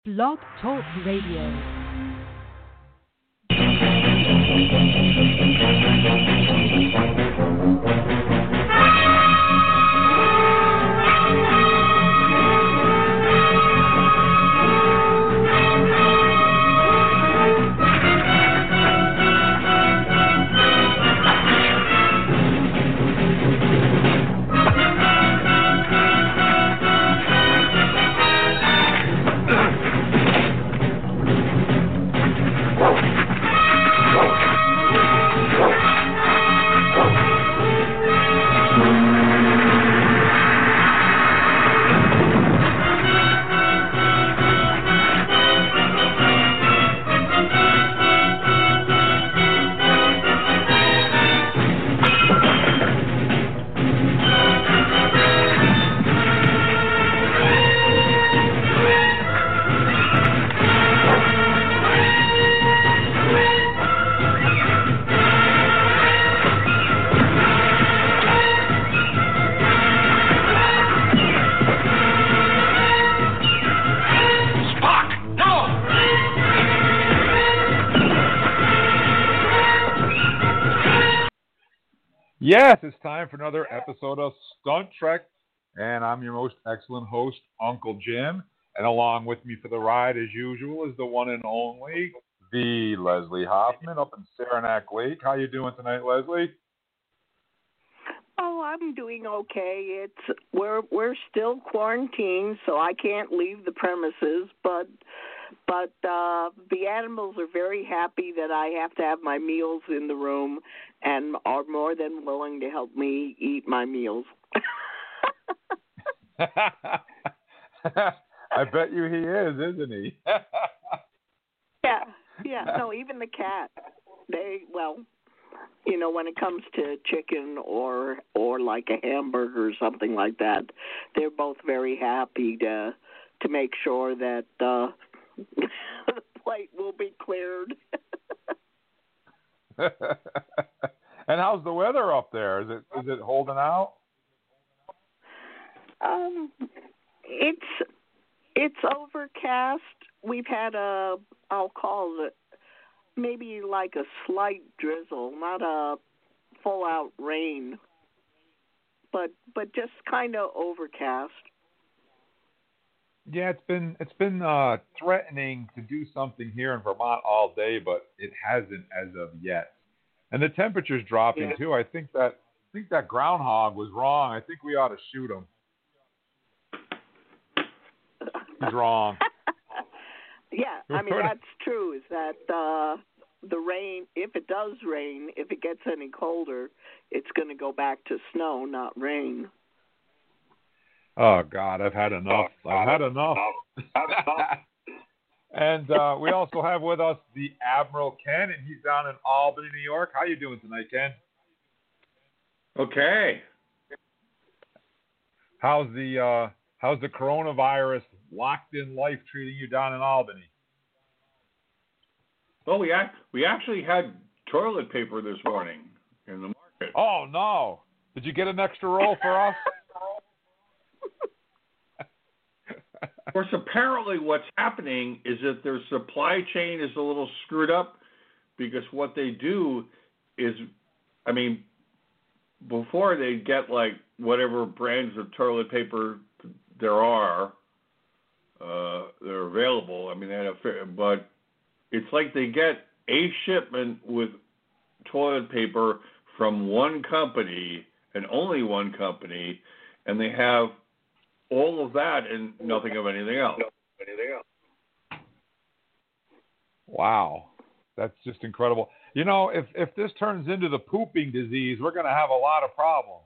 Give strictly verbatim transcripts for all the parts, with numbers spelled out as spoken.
Blog Talk Radio. Yes, it's time for another episode of Stunt Trek, and I'm your most excellent host, Uncle Jim, and along with me for the ride, as usual, is the one and only, the Leslie Hoffman up in Saranac Lake. How you doing tonight, Leslie? Oh, I'm doing okay. It's we're we're still quarantined, so I can't leave the premises, but but uh, the animals are very happy that I have to have my meals in the room and are more than willing to help me eat my meals. I bet you he is, isn't he? yeah, yeah. No, even the cat. They well, you know, when it comes to chicken or or like a hamburger or something like that, they're both very happy to to make sure that uh, the plate will be cleared. And how's the weather up there? Is it is it holding out? Um, it's it's overcast. We've had a I'll call it maybe like a slight drizzle, not a full out rain, but but just kind of overcast. Yeah, it's been it's been uh, threatening to do something here in Vermont all day, but it hasn't as of yet. And the temperature's dropping Yeah. too. I think that I think that groundhog was wrong. I think we ought to shoot him. He's wrong. Yeah, I mean that's true. Is that uh, the rain? If it does rain, if it gets any colder, it's going to go back to snow, not rain. Oh God, I've had enough. I've had enough. And uh, we also have with us the Admiral Ken, and he's down in Albany, New York. How you doing tonight, Ken? Okay. How's the uh, how's the coronavirus locked in life treating you down in Albany? Well, we act, we actually had toilet paper this morning in the market. Oh no! Did you get an extra roll for us? Of course, apparently what's happening is that their supply chain is a little screwed up because what they do is, I mean, before they get like whatever brands of toilet paper there are, uh, they're available. I mean, they have, but it's like they get a shipment with toilet paper from one company and only one company, and they have all of that and nothing of anything else. Wow. That's just incredible. You know, if, if this turns into the pooping disease, we're going to have a lot of problems.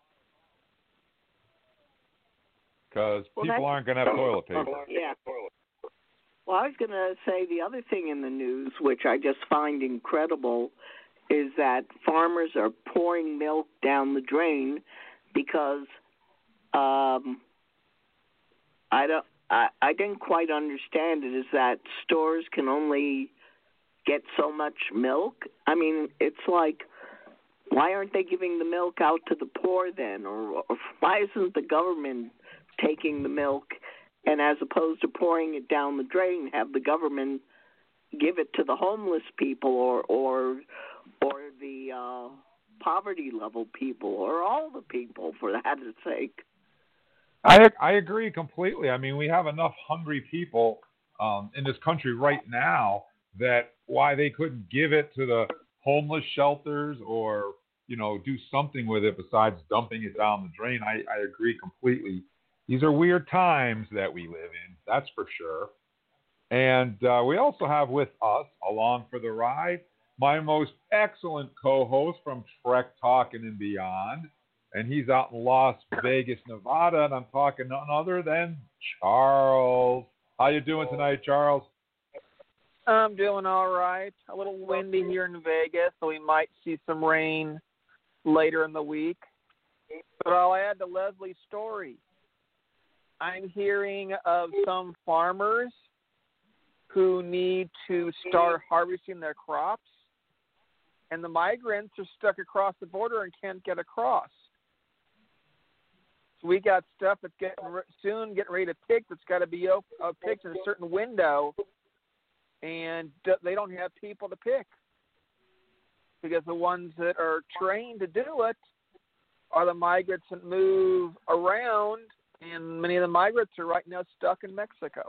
Because well, people aren't going to have toilet paper. Yeah. Well, I was going to say the other thing in the news, which I just find incredible, is that farmers are pouring milk down the drain because um, I don't. I, I didn't quite understand it. Is that stores can only get so much milk? I mean, it's like, why aren't they giving the milk out to the poor then? Or, or why isn't the government taking the milk and as opposed to pouring it down the drain, have the government give it to the homeless people or or or the uh, poverty level people or all the people, for that sake. I I agree completely. I mean, we have enough hungry people um, in this country right now that why they couldn't give it to the homeless shelters or, you know, do something with it besides dumping it down the drain. I, I agree completely. These are weird times that we live in, that's for sure. And uh, we also have with us, along for the ride, my most excellent co-host from Trek Talking and Beyond. And he's out in Las Vegas, Nevada, and I'm talking none other than Charles. How you doing tonight, Charles? I'm doing all right. A little windy here in Vegas, so we might see some rain later in the week. But I'll add to Leslie's story. I'm hearing of some farmers who need to start harvesting their crops, and the migrants are stuck across the border and can't get across. So we got stuff that's getting re- soon getting ready to pick that's got to be op- uh, picked in a certain window, and d- they don't have people to pick because the ones that are trained to do it are the migrants that move around, and many of the migrants are right now stuck in Mexico.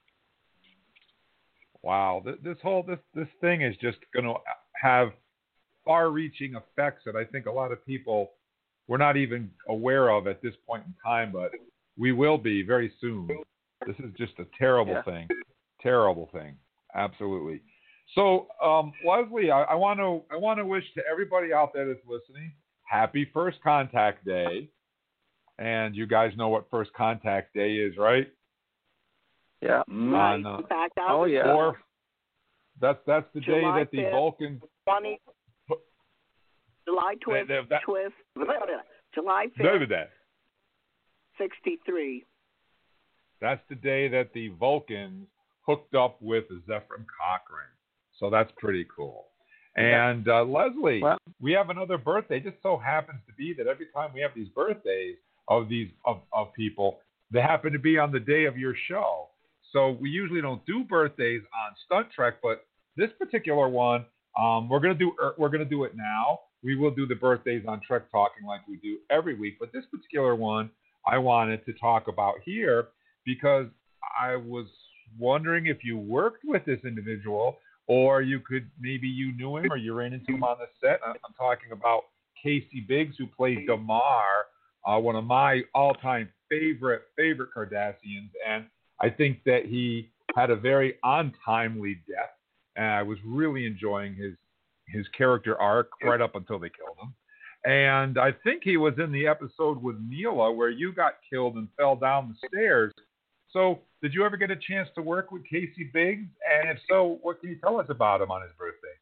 Wow, this whole this this thing is just going to have far-reaching effects that I think a lot of people we're not even aware of at this point in time, but we will be very soon. This is just a terrible yeah. thing, terrible thing, absolutely. So, um, Leslie, I want to I want to wish to everybody out there that's listening, happy First Contact Day, and you guys know what First Contact Day is, right? Yeah. Right. On, uh, In fact, I oh, yeah. Or that's that's the July day that the fifth, Vulcans. twenty July twist, that, that, twist, July that, fifth, sixty-three. That's the day that the Vulcans hooked up with Zefram Cochrane. So that's pretty cool. And uh, Leslie, well, we have another birthday. It just so happens to be that every time we have these birthdays of these of, of people, they happen to be on the day of your show. So we usually don't do birthdays on Stunt Trek, but this particular one, um, we're gonna do we're gonna do it now. We will do the birthdays on Trek Talking like we do every week, but this particular one I wanted to talk about here because I was wondering if you worked with this individual or you could maybe you knew him or you ran into him on the set. I'm talking about Casey Biggs, who played Damar, uh, one of my all-time favorite favorite Cardassians, and I think that he had a very untimely death, and I was really enjoying his his character arc right up until they killed him. And I think he was in the episode with Mila where you got killed and fell down the stairs. So did you ever get a chance to work with Casey Biggs? And if so, what can you tell us about him on his birthday?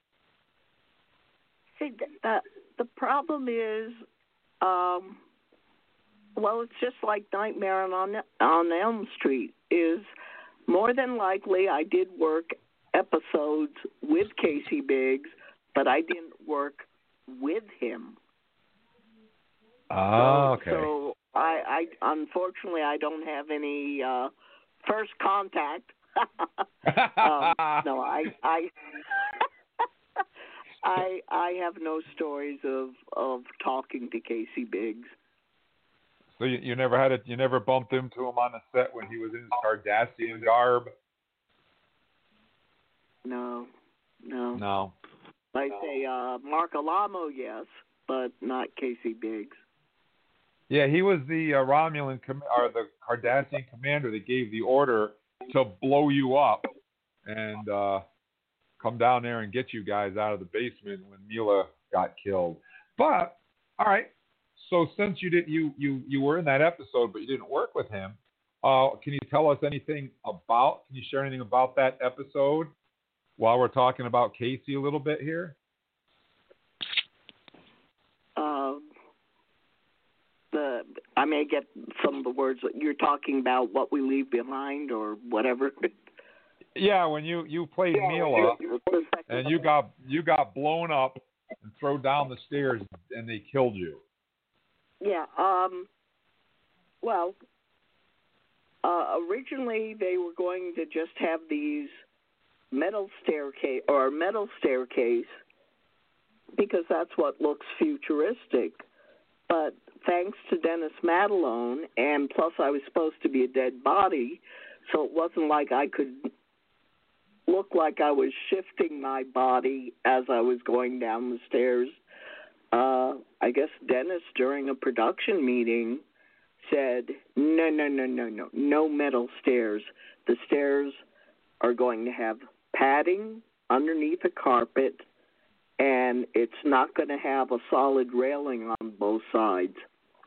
See, the, the, the problem is, um, well, it's just like Nightmare on on Elm Street. Is more than likely I did work episodes with Casey Biggs, but I didn't work with him. Oh, okay. So, so I, I unfortunately I don't have any uh, first contact. um, no, I I, I I have no stories of, of talking to Casey Biggs. So you, you never had it. You never bumped into him on the set when he was in his Cardassian garb. No, no, No. I say uh, Mark Alamo, yes, but not Casey Biggs. Yeah, he was the uh, Romulan com- or the Cardassian commander that gave the order to blow you up and uh, come down there and get you guys out of the basement when Mila got killed. But all right, so since you did you you you were in that episode, but you didn't work with him, uh, can you tell us anything about? Can you share anything about that episode while we're talking about Casey a little bit here? Um. The, I may get some of the words that you're talking about, what we leave behind or whatever. Yeah, when you, you played yeah, Mila yeah. and you got you got blown up and thrown down the stairs and they killed you. Yeah. Um. Well, uh, originally they were going to just have these metal staircase or metal staircase because that's what looks futuristic. But thanks to Dennis Madalone, and plus I was supposed to be a dead body, so it wasn't like I could look like I was shifting my body as I was going down the stairs. Uh, I guess Dennis, during a production meeting, said, no, no, no, no, no, no metal stairs. The stairs are going to have padding underneath a carpet, and it's not going to have a solid railing on both sides.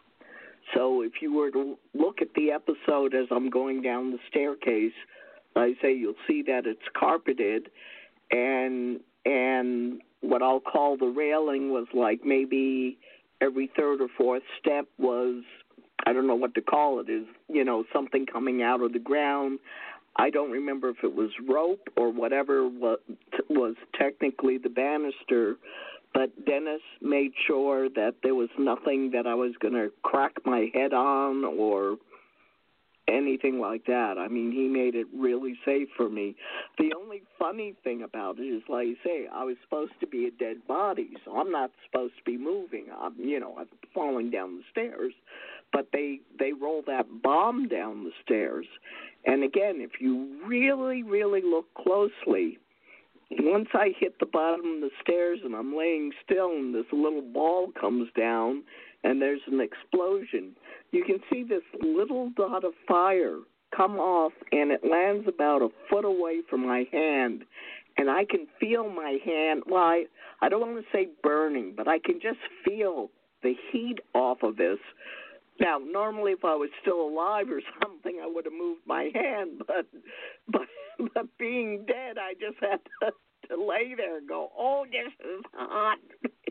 So if you were to look at the episode as I'm going down the staircase, I say you'll see that it's carpeted, and and what I'll call the railing was like maybe every third or fourth step was, I don't know what to call it, is, you know, something coming out of the ground. I don't remember if it was rope or whatever was technically the banister, but Dennis made sure that there was nothing that I was going to crack my head on or anything like that. I mean, he made it really safe for me. The only funny thing about it is, like you say, I was supposed to be a dead body, so I'm not supposed to be moving. I'm, you know, I'm falling down the stairs. But they, they roll that bomb down the stairs. And again, if you really, really look closely, once I hit the bottom of the stairs and I'm laying still and this little ball comes down and there's an explosion, you can see this little dot of fire come off and it lands about a foot away from my hand. And I can feel my hand, well, I, I don't want to say burning, but I can just feel the heat off of this. Now, normally if I was still alive or something, I would have moved my hand, but but but being dead, I just had to, to lay there and go, oh, this is hot.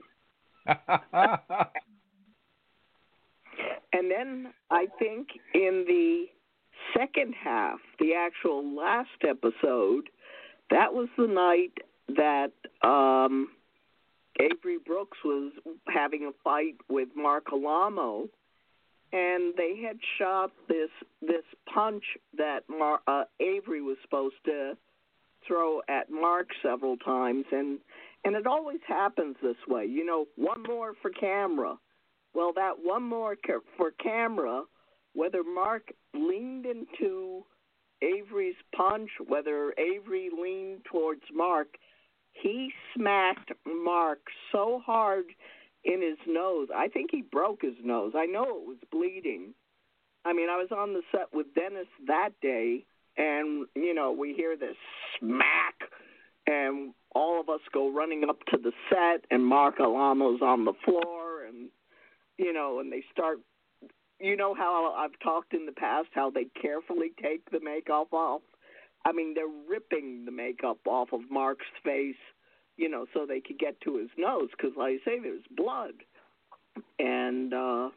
And then I think in the second half, the actual last episode, that was the night that um, Avery Brooks was having a fight with Mark Alamo. And they had shot this this punch that Mar- uh, Avery was supposed to throw at Mark several times, and and it always happens this way. You know, one more for camera. Well, that one more ca- for camera, whether Mark leaned into Avery's punch, whether Avery leaned towards Mark, he smacked Mark so hard in his nose. I think he broke his nose. I know it was bleeding. I mean, I was on the set with Dennis that day, and, you know, we hear this smack, and all of us go running up to the set, and Mark Alamo's on the floor, and, you know, and they start, you know how I've talked in the past, how they carefully take the makeup off? I mean, they're ripping the makeup off of Mark's face, you know, so they could get to his nose, because, like I say, there's blood. And, uh,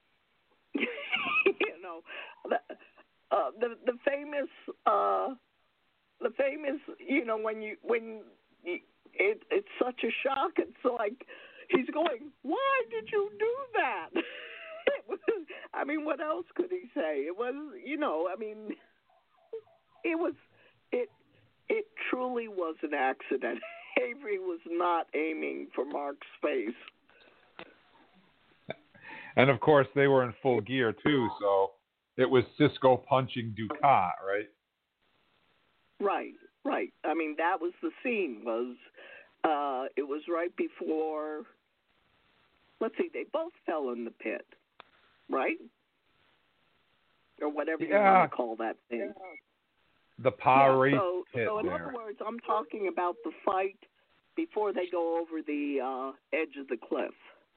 you know, the, uh, the the famous, uh, the famous, you know, when you, when you, it, it's such a shock, it's like, he's going, why did you do that? It was, I mean, what else could he say? It was, you know, I mean, it was, it, it truly was an accident. Avery was not aiming for Mark's face. And, of course, they were in full gear, too, so it was Cisco punching Ducat, right? Right, right. I mean, that was the scene. Was uh, It was right before, let's see, they both fell in the pit, right? Or whatever yeah. you want to call that thing. The power yeah, so, pit so in there. other words, I'm talking about the fight before they go over the uh, edge of the cliff.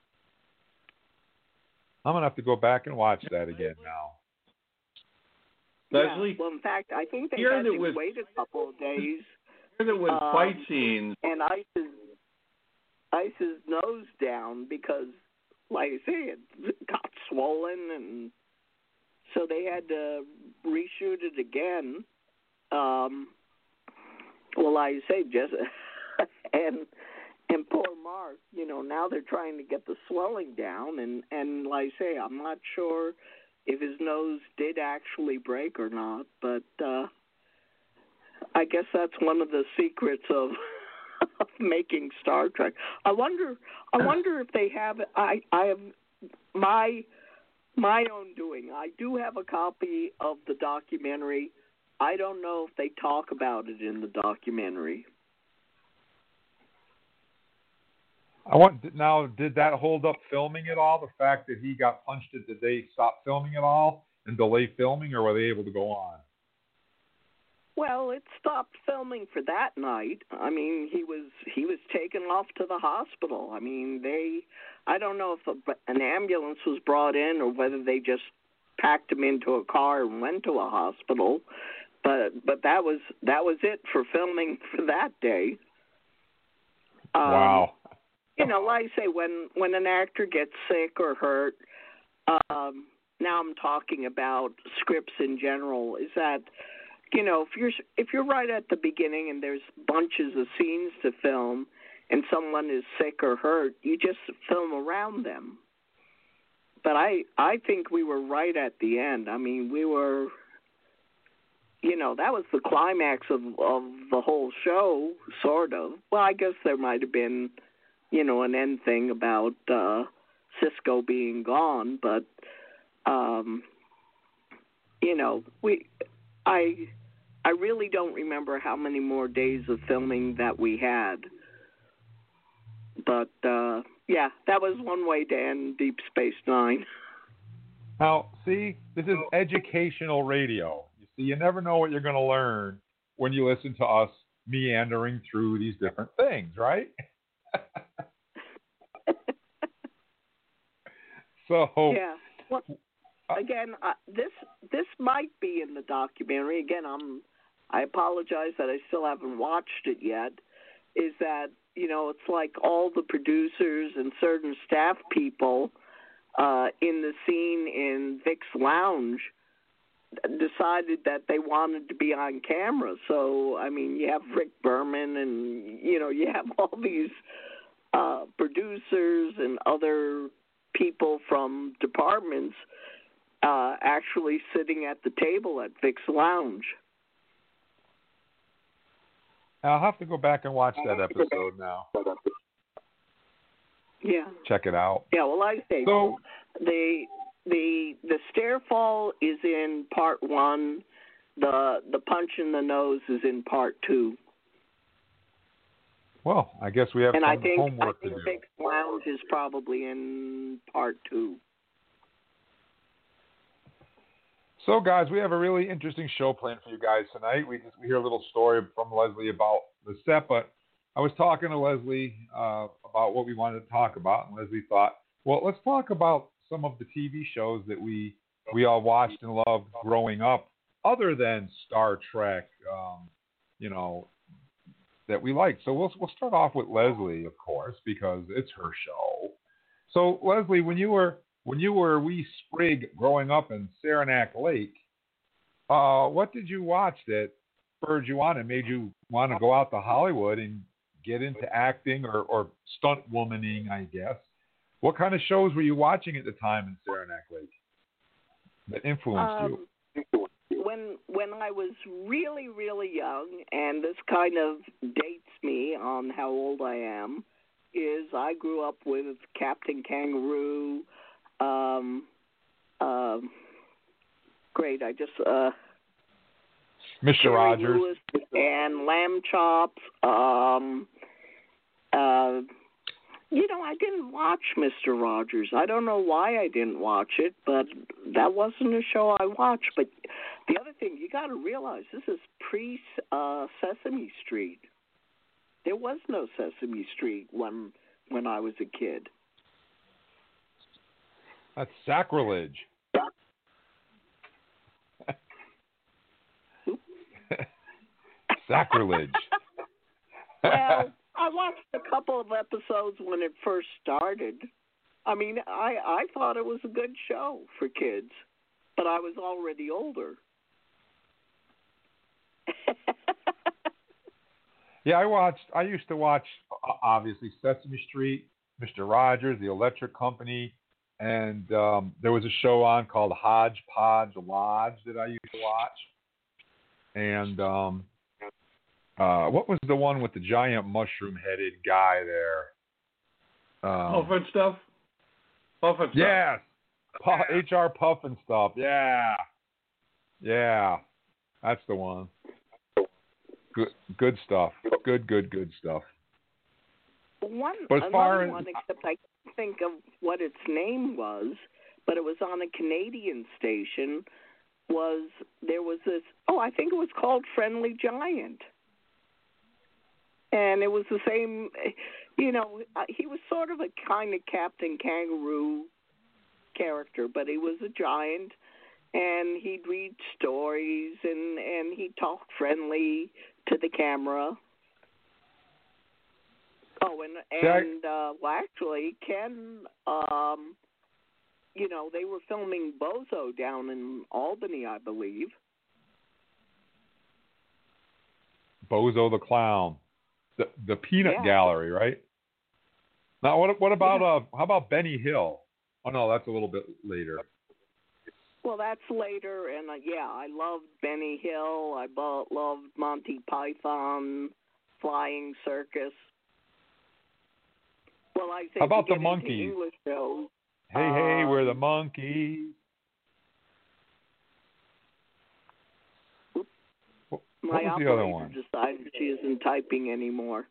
I'm going to have to go back and watch that again now. Leslie? Yeah, well, in fact, I think they Here had that to was- wait a couple of days. Here there was Um, fight scenes. And Ice's, Ice's nose down because, like I say, it got swollen, and so they had to reshoot it again. Um, well, like I say, just and and poor Mark, you know, now they're trying to get the swelling down, and and like I say, I'm not sure if his nose did actually break or not. But uh, I guess that's one of the secrets of, of making Star Trek. I wonder. I wonder if they have. I. I have my my own doing. I do have a copy of the documentary. I don't know if they talk about it in the documentary. I want now. Did that hold up filming at all? The fact that he got punched, it, did they stop filming at all and delay filming, or were they able to go on? Well, it stopped filming for that night. I mean, he was he was taken off to the hospital. I mean, they. I don't know if a, an ambulance was brought in or whether they just packed him into a car and went to a hospital. But but that was that was it for filming for that day. Um, wow. You know, like I say, when when an actor gets sick or hurt, um, now I'm talking about scripts in general. Is that, you know, if you're if you're right at the beginning and there's bunches of scenes to film, and someone is sick or hurt, you just film around them. But I I think we were right at the end. I mean, we were. You know, that was the climax of, of the whole show, sort of. Well, I guess there might have been, you know, an end thing about uh, Cisco being gone, but, um, you know, we, I, I really don't remember how many more days of filming that we had. But, uh, yeah, that was one way to end Deep Space Nine. Now, see, this is educational radio. You never know what you're going to learn when you listen to us meandering through these different things, right? so yeah. Well, again, uh, this this might be in the documentary. Again, I'm I apologize that I still haven't watched it yet. Is that, you know, it's like all the producers and certain staff people uh, in the scene in Vic's Lounge decided that they wanted to be on camera. So, I mean, you have Rick Berman and, you know, you have all these uh, producers and other people from departments uh, actually sitting at the table at Vic's Lounge. I'll have to go back and watch that episode now. Yeah. Check it out. Yeah, well, like I say, so, the... The the stairfall is in part one. The the punch in the nose is in part two. Well, I guess we have and some I think, homework I think to do. Vic's Lounge is probably in part two. So, guys, we have a really interesting show planned for you guys tonight. We just we hear a little story from Leslie about the set, but I was talking to Leslie uh, about what we wanted to talk about, and Leslie thought, well, let's talk about some of the T V shows that we we all watched and loved growing up, other than Star Trek, um, you know, that we liked. So we'll we'll start off with Leslie, of course, because it's her show. So Leslie, when you were when you were a wee sprig growing up in Saranac Lake, uh, what did you watch that spurred you on and made you want to go out to Hollywood and get into acting or, or stunt womaning, I guess? What kind of shows were you watching at the time in Saranac Lake that influenced um, you? When when I was really, really young, and this kind of dates me on how old I am, is I grew up with Captain Kangaroo. Um, um, great, I just... Uh, Mister Jerry Rogers. Lewis and Lamb Chops. Um, uh, You know, I didn't watch Mister Rogers. I don't know why I didn't watch it, but that wasn't a show I watched. But the other thing, you got to realize, this is pre uh, Sesame Street. There was no Sesame Street when when I was a kid. That's sacrilege. Sacrilege. Well, I watched a couple of episodes when it first started. I mean, I, I thought it was a good show for kids, but I was already older. Yeah, I watched, I used to watch, obviously, Sesame Street, Mister Rogers, The Electric Company, and um, there was a show on called Hodgepodge Lodge that I used to watch. And um, uh, what was the one with the giant mushroom-headed guy there? Um, Puff and stuff. Puff and stuff. Yes, Puff, H R Puff and stuff. Yeah, yeah, that's the one. Good, good stuff. Good, good, good stuff. One, But as another far as- one, except I can't think of what its name was, but it was on a Canadian station. Was there was this? Oh, I think it was called Friendly Giant, and it was the same. You know, uh, he was sort of a kind of Captain Kangaroo character, but he was a giant, and he'd read stories, and and he talked friendly to the camera. Oh, and and uh, well, actually, Ken, um, you know, they were filming Bozo down in Albany, I believe. Bozo the Clown, the the Peanut Yeah. Gallery, right? Now, what what about uh? How about Benny Hill? Oh no, that's a little bit later. Well, that's later, and uh, yeah, I loved Benny Hill. I bo- loved Monty Python, Flying Circus. Well, I think How about to the get into monkeys? English shows. Hey, hey, we're the Um, monkeys. What My was the other operator one? decided she isn't typing anymore.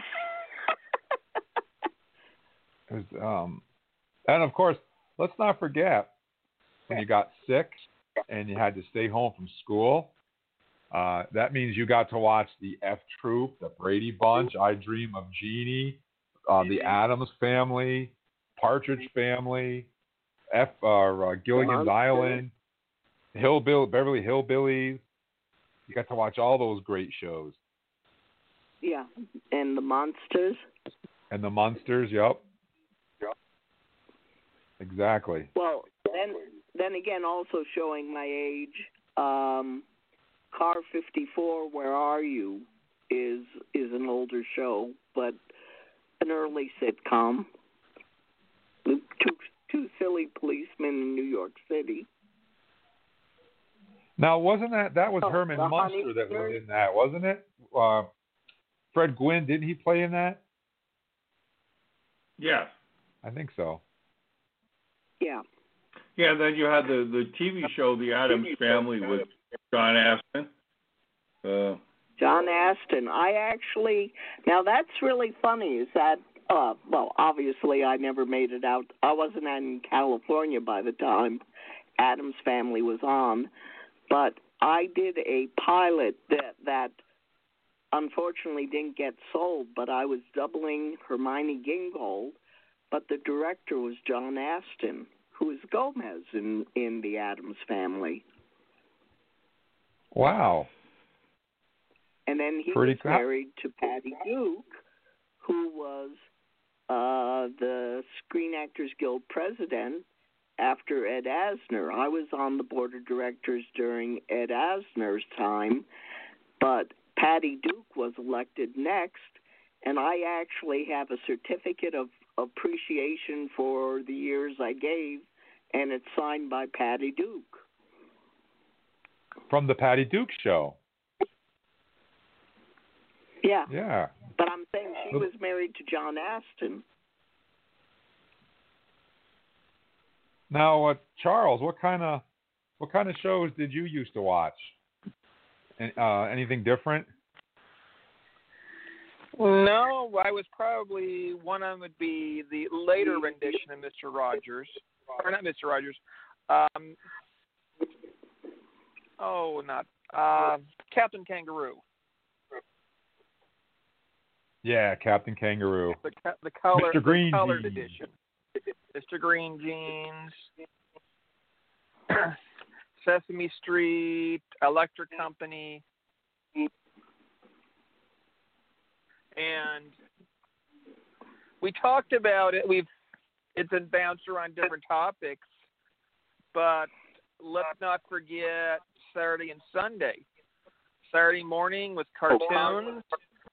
It was, um, and of course, let's not forget when you got sick and you had to stay home from school. Uh, that means you got to watch the F Troop, the Brady Bunch, I Dream of Jeannie, uh, the Addams Family, Partridge Family, F uh, uh, Gilligan's Monsters. Island, Hillbill, Beverly Hillbillies. You got to watch all those great shows. Yeah, and the Monsters. And the Munsters, yep. Yep. Exactly. Well, then, then again, also showing my age, um, Car fifty-four, Where Are You, is is an older show, but an early sitcom. With two two silly policemen in New York City. Now, wasn't that that was Oh, Herman the Munster Honey that was Bear? in that, wasn't it? Uh, Fred Gwynn, didn't he play in that? Yeah. I think so. Yeah. Yeah, and then you had the, the T V show, The Addams Family, with John Astin. Uh, John Astin. I actually, now that's really funny, is that, uh, well, obviously I never made it out. I wasn't in California by the time Addams Family was on, but I did a pilot that, that unfortunately didn't get sold, but I was doubling Hermione Gingold, but the director was John Astin, who is Gomez in, in the Addams Family. Wow. And then he Pretty was cool. married to Patty Duke, who was uh, the Screen Actors Guild president after Ed Asner. I was on the board of directors during Ed Asner's time, but Patty Duke was elected next, and I actually have a certificate of appreciation for the years I gave, and it's signed by Patty Duke. From the Patty Duke Show. Yeah. Yeah. But I'm saying she was married to John Astin. Now, uh, Charles, what kind of what kind of shows did you used to watch? And, uh, anything different? No, I was probably one of them would be the later rendition of Mister Rogers, or not Mister Rogers. Um, oh, not uh, Captain Kangaroo. Yeah, Captain Kangaroo. The the color Mister Green the colored Jeans. edition. Mister Green Jeans. Sesame Street, Electric Company. And we talked about it. We've it's been bounced around different topics, but let's not forget Saturday and Sunday. Saturday morning with cartoons.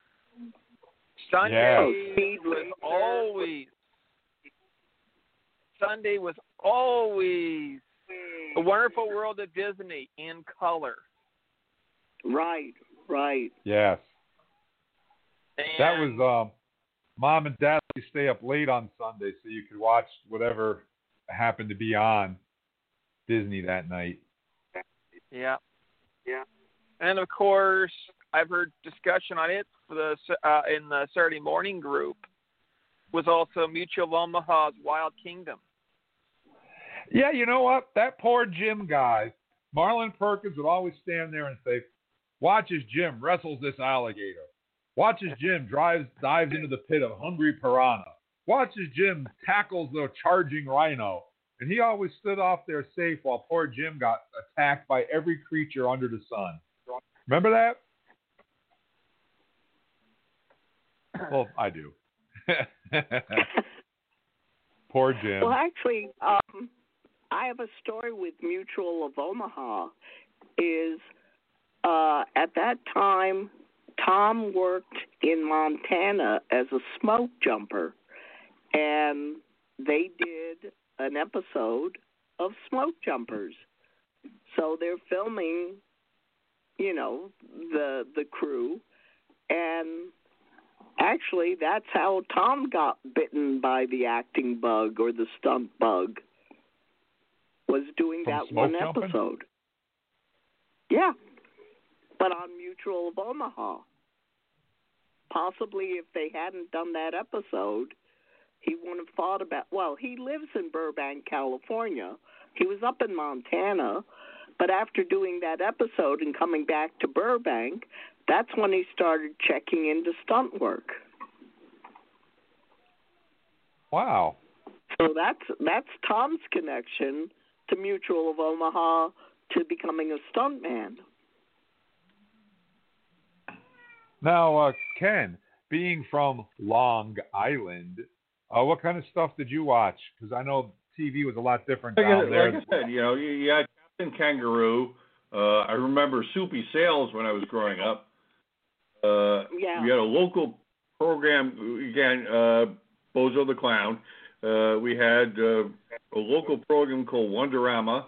Sunday Speed was Racer. always Sunday was always The Wonderful World of Disney in color. Right, right. Yes. And That was um, Mom and Dad used to stay up late on Sunday so you could watch whatever happened to be on Disney that night. Yeah, yeah. And of course, I've heard discussion on it for the uh, in the Saturday morning group was also Mutual of Omaha's Wild Kingdom. Yeah, you know what? That poor Jim guy, Marlon Perkins would always stand there and say, "Watch as Jim wrestles this alligator. Watch as Jim drives dives into the pit of hungry piranha. Watch as Jim tackles the charging rhino." And he always stood off there safe while poor Jim got attacked by every creature under the sun. Remember that? Well, I do. Poor Jim. Well, actually, um, I have a story with Mutual of Omaha. Is uh, at that time, Tom worked in Montana as a smoke jumper, and they did an episode of Smoke Jumpers. So they're filming, you know, the the crew, and actually that's how Tom got bitten by the acting bug or the stunt bug, was doing From that smoke one jumping? episode. Yeah, but on Mutual of Omaha. Possibly if they hadn't done that episode, he wouldn't have thought about, well, he lives in Burbank, California. He was up in Montana, but after doing that episode and coming back to Burbank, that's when he started checking into stunt work. Wow. So that's that's Tom's connection to Mutual of Omaha to becoming a stuntman. Now, uh, Ken, being from Long Island, uh, what kind of stuff did you watch? Because I know T V was a lot different Like, down I- there. like I said, you know, you, you had Captain Kangaroo. Uh, I remember Soupy Sales when I was growing up. Uh, Yeah. We had a local program, again, uh, Bozo the Clown. Uh, we had uh, a local program called Wonderama.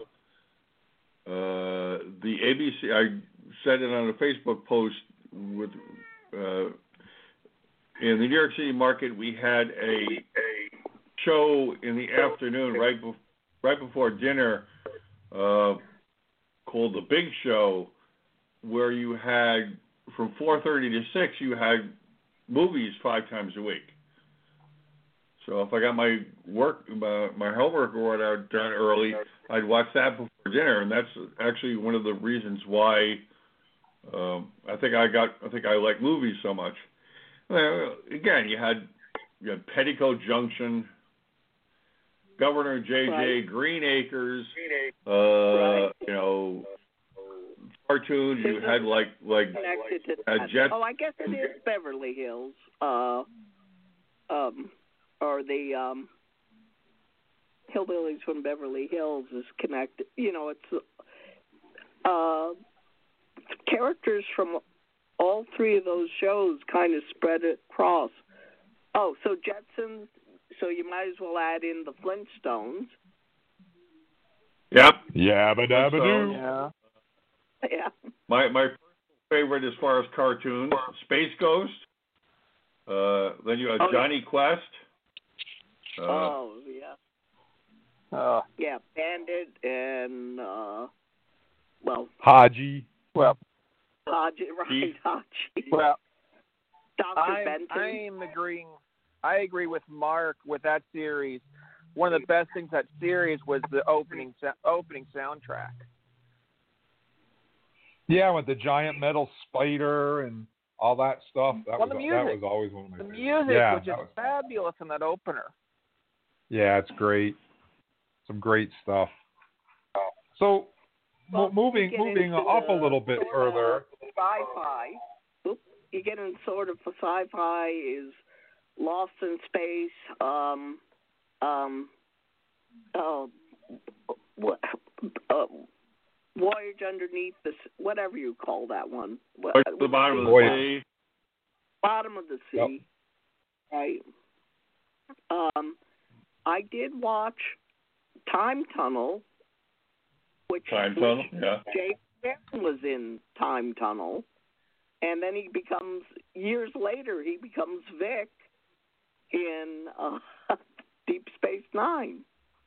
Uh, the A B C, I said it on a Facebook post with, uh, in the New York City market, we had a, a show in the afternoon right, be, right before dinner uh, called The Big Show, where you had, from four thirty to six, you had movies five times a week. So if I got my work, my, my homework or whatever done early, I'd watch that before dinner, and that's actually one of the reasons why um, I think I got, I think I like movies so much. Well, again, you had you had Petticoat Junction, Governor J J, Right. Green Acres, uh, Right. you know, cartoons. You had like like Connected to uh, that. Jet. Oh, I guess it is Beverly Hills. Uh, um, or the um, Hillbillies from Beverly Hills is connected. You know, it's uh, characters from all three of those shows kind of spread across. Oh, so Jetsons. So you might as well add in the Flintstones. Yep. Yabba dabba doo. Yeah. Yeah. My my favorite as far as cartoons, Space Ghost. Uh, then you had Oh, yeah. Johnny Quest. Uh, oh, yeah. Uh, Yeah, Bandit and, uh, well, Haji. well, Haji, right, Keith. Haji. well, Doctor I Benton. I am agreeing. I agree with Mark with that series. One of the best things that series was the opening so- opening soundtrack. Yeah, with the giant metal spider and all that stuff. That, Well, was, the that music. was always one of my The favorites. music yeah, was just that was- fabulous in that opener. Yeah, it's great. Some great stuff. So, Well, mo- moving you get moving into up a the little bit sort further. of Sci-fi. Oop, you get in sort of for sci-fi is Lost in Space. Um, um, oh, what? Uh, Voyage Underneath the, S- whatever you call that one. What- Right to the bottom of the Voyage. sea. Bottom of the sea, right? Um, I did watch Time Tunnel, which, Time which Tunnel, yeah. James Cameron was in Time Tunnel, and then he becomes years later he becomes Vic in uh, Deep Space Nine.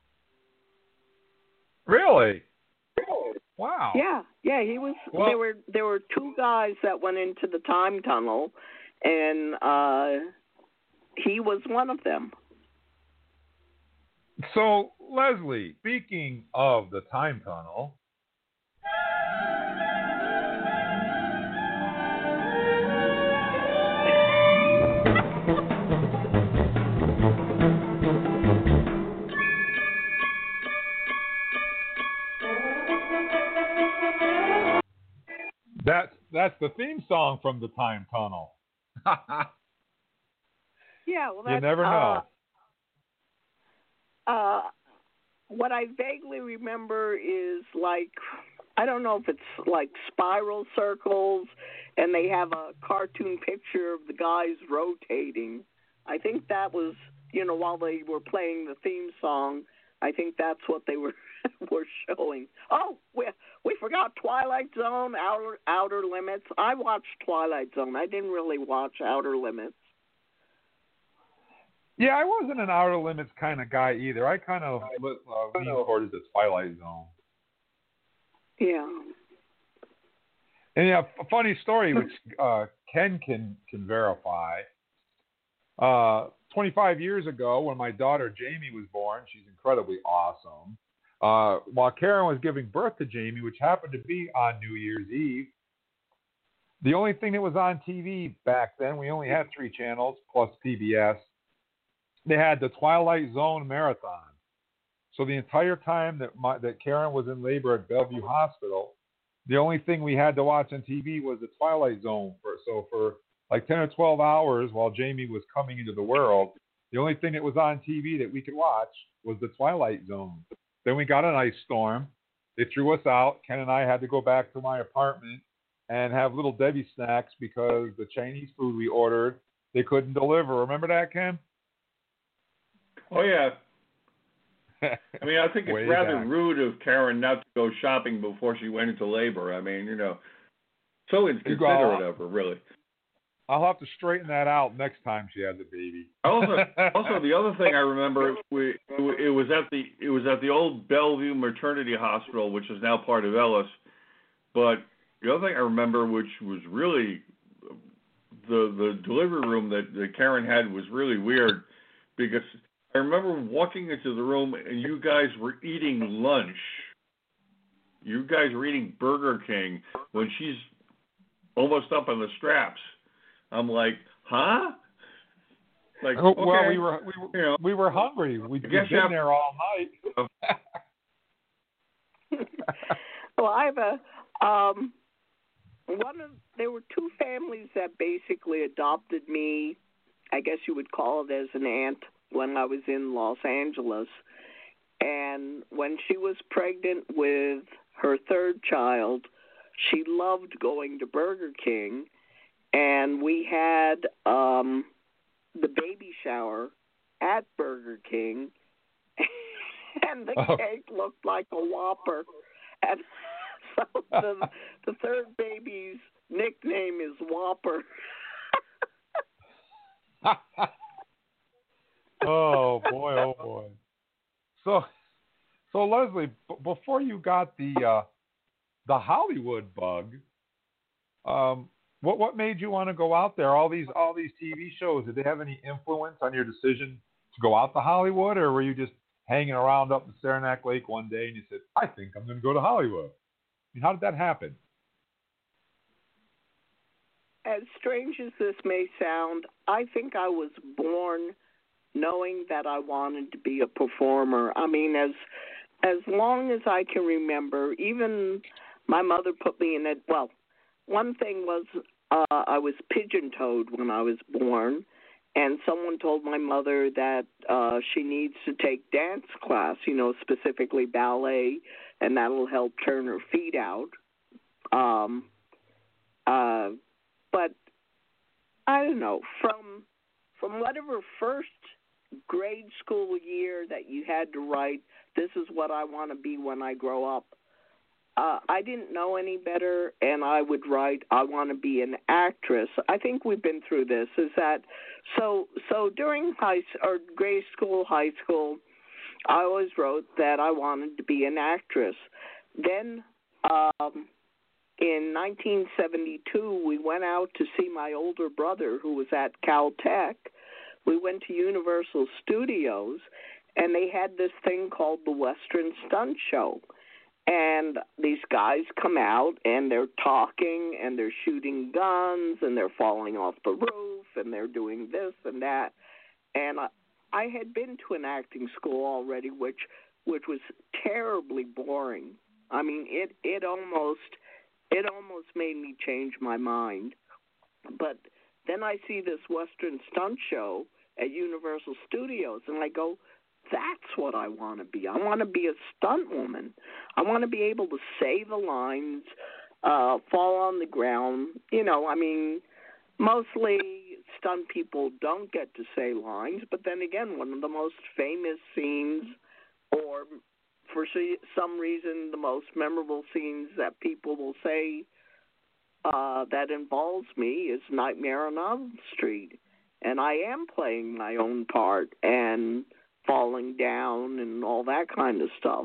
Really? Wow. Yeah, yeah, he was. Well, there were there were two guys that went into the time tunnel, and uh, he was one of them. So, Leslie, speaking of the time tunnel, that's that's the theme song from the time tunnel. Yeah, well, that's, you never know. Uh, uh, what I vaguely remember is like, I don't know if it's like spiral circles, and they have a cartoon picture of the guys rotating. I think that was, you know, while they were playing the theme song, I think that's what they were were showing. Oh, we we forgot Twilight Zone, Outer Outer Limits. I watched Twilight Zone. I didn't really watch Outer Limits. Yeah, I wasn't an Outer Limits kind of guy either. I kind of uh, leaned towards the Twilight Zone. Yeah. And yeah, a funny story, which uh, Ken can can verify. Uh, twenty-five years ago, when my daughter Jamie was born, she's incredibly awesome. Uh, while Karen was giving birth to Jamie, which happened to be on New Year's Eve, the only thing that was on T V back then, we only had three channels plus P B S. They had the Twilight Zone marathon. So the entire time that my, that Karen was in labor at Bellevue Hospital, the only thing we had to watch on T V was the Twilight Zone. For, so for like ten or twelve hours while Jamie was coming into the world, the only thing that was on T V that we could watch was the Twilight Zone. Then we got an ice storm. They threw us out. Ken and I had to go back to my apartment and have Little Debbie snacks because the Chinese food we ordered, they couldn't deliver. Remember that, Ken? Oh, yeah. I mean, I think it's rather back. rude of Karen not to go shopping before she went into labor. I mean, you know, so inconsiderate of her, really. I'll have to straighten that out next time she has a baby. Also, also the other thing I remember, we it was at the it was at the old Bellevue Maternity Hospital, which is now part of Ellis. But the other thing I remember, which was really the the delivery room that, that Karen had, was really weird, because I remember walking into the room and you guys were eating lunch. You guys were eating Burger King when she's almost up on the straps. I'm like, huh? Like, oh, okay, well, we were we were, you know, we were hungry. We'd been have, there all night. Well, I have a um, one of there were two families that basically adopted me. I guess you would call it as an aunt when I was in Los Angeles, and when she was pregnant with her third child, she loved going to Burger King. And we had um, the baby shower at Burger King, and the oh. cake looked like a Whopper. And so the, the third baby's nickname is Whopper. Oh boy! Oh boy! So, so Leslie, b- before you got the uh, the Hollywood bug, um. What what made you want to go out there? All these all these T V shows, did they have any influence on your decision to go out to Hollywood, or were you just hanging around up in Saranac Lake one day and you said, I think I'm going to go to Hollywood? I mean, how did that happen? As strange as this may sound, I think I was born knowing that I wanted to be a performer. I mean, as as long as I can remember, even my mother put me in it. Well, one thing was uh, I was pigeon-toed when I was born, and someone told my mother that uh, she needs to take dance class, you know, specifically ballet, and that'll help turn her feet out. Um, uh, but I don't know, from from whatever first grade school year that you had to write, this is what I want to be when I grow up. Uh, I didn't know any better, and I would write, I want to be an actress. I think we've been through this. Is that so? So during high or grade school, high school, I always wrote that I wanted to be an actress. Then, um, in nineteen seventy-two, we went out to see my older brother, who was at Caltech. We went to Universal Studios, and they had this thing called the Western Stunt Show. And these guys come out, and they're talking, and they're shooting guns, and they're falling off the roof, and they're doing this and that. And I, I had been to an acting school already, which which was terribly boring. I mean, it it almost it almost made me change my mind. But then I see this Western Stunt Show at Universal Studios, and I go, that's what I want to be. I want to be a stunt woman. I want to be able to say the lines, uh, fall on the ground. You know, I mean, mostly stunt people don't get to say lines, but then again, one of the most famous scenes, or for some reason, the most memorable scenes that people will say uh, that involves me is Nightmare on Elm Street. And I am playing my own part and falling down and all that kind of stuff.